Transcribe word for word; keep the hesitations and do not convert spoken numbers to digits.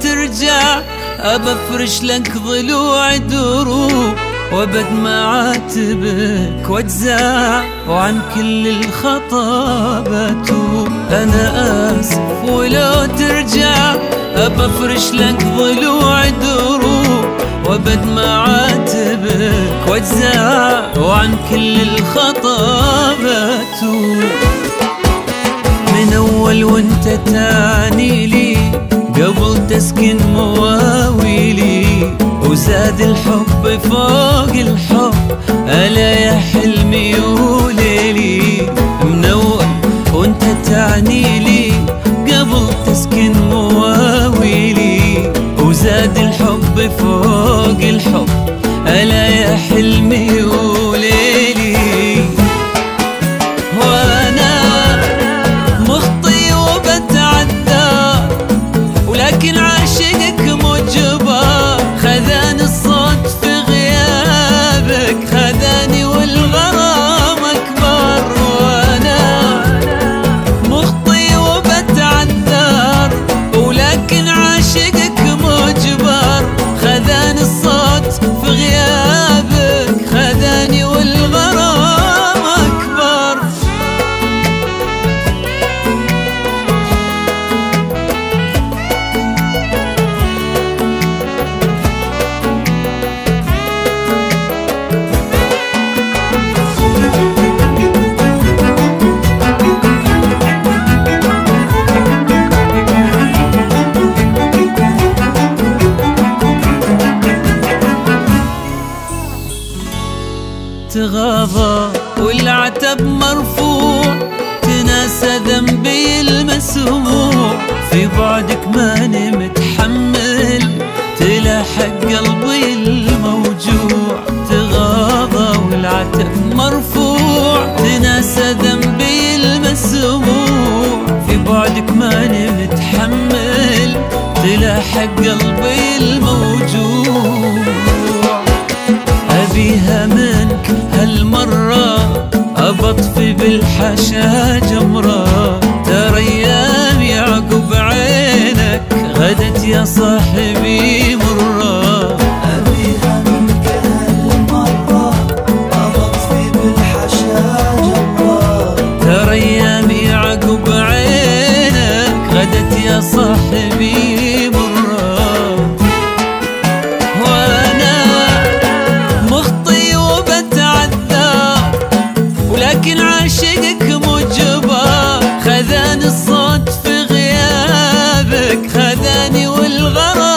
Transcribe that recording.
ترجع أبى أفرش لك ضلوع دروب، وأبد ما عاتبك واجزع، وعن كل الخطا بتوب. أنا آسف ولو ترجع أبى أفرش لك ضلوع دروب، وأبد ما عاتبك واجزع، وعن كل الخطا بتوب. من أول وانت تعني لي قبل تسكن مواويلي، وزاد الحب فوق الحب ألا يا حلمي وليلي. من أول وانت تعني لي قبل تسكن مواويلي، وزاد الحب فوق الحب ألا يا حلمي وليلي. وأنا مخطي وبتعدى ولكن عاشقك مجبر، خذاني الصوت في غيابك، خذاني والغرام أكبر. وأنا مخطي وبتعذر ولكن عاشقك مجبر، خذاني الصوت في غيابك، خذاني والغرام أكبر. تغاضى والعتب مرفوع، تناسى ذنبي المسموع، في بعدك ماني متحمل، تلاحق قلبي الموجوع. تغاضى والعتب مرفوع، تناسى ذنبي المسموع، في بعدك ماني متحمل، تلاحق قلبي الموجوع. أبيها منك هالمرة، أبطفي بالحشا جمرة، ترى أيام يعقب عينك غدت يا صاحبي مرة. أبيها منك هالمرة، أبطفي بالحشا جمرة، ترى أيام يعقب عينك غدت يا صاحبي مرة. لكن عاشقك مجبر، خذاني الصوت في غيابك، خذاني والغرام